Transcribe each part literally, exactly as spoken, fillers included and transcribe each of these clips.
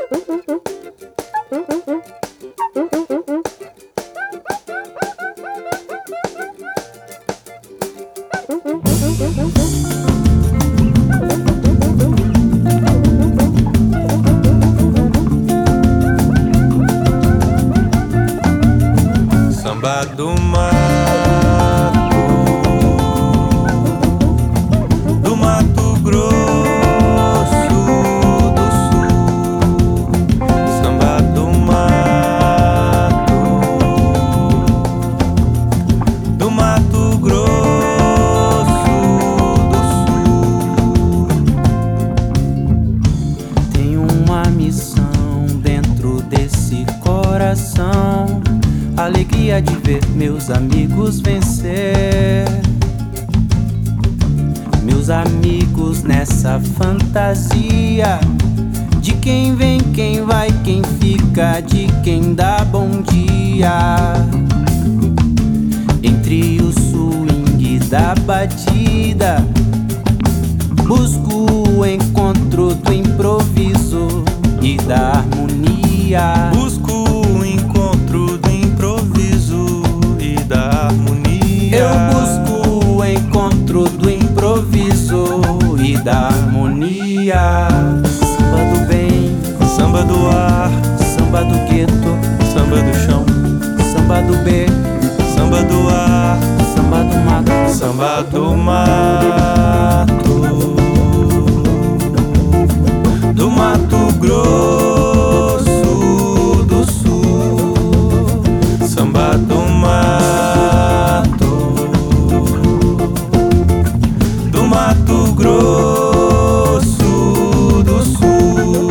Samba do mato, do Mato Grosso do Sul. Samba do mato, do Mato Grosso do Sul. Tenho uma missão dentro desse coração, alegria de ver meus amigos vencer. Meus amigos nessa fantasia de quem vem, quem vai, quem fica, de quem dá bom dia. Entre o swing da batida, busco o encontro do improviso e da harmonia. Busco o encontro do improviso e da harmonia. Eu busco o encontro do improviso e da harmonia. Samba do bem, Samba do ar, samba do gueto, samba do chão. samba do B, Samba do ar, samba do mato, samba do mato, do Mato Grosso do Sul. Samba do mato, do Mato Grosso do Sul.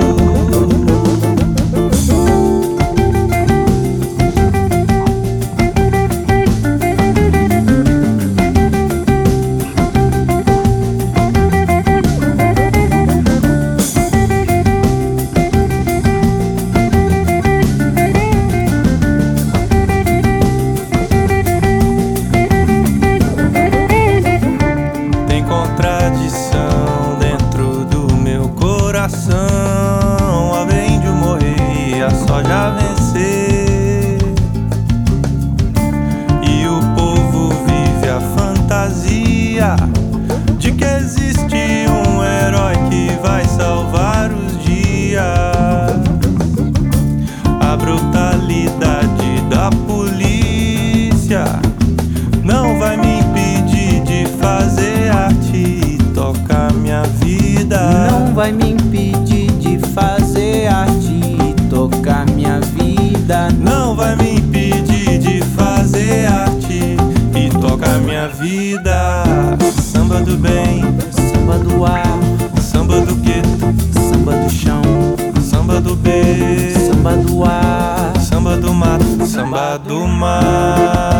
Contradição dentro do meu coração, a bem de morrer e a só já vencer. E o povo vive a fantasia de que existe um herói que vai salvar os dias. A brutalidade da polícia não vai me impedir de fazer arte e tocar minha vida. não vai me impedir de fazer arte e tocar minha vida. Não vai me impedir de fazer arte e tocar minha vida. Samba do bem, Samba do ar, samba do gueto, samba do chão, samba do B, samba do ar, samba do mato, samba do mar.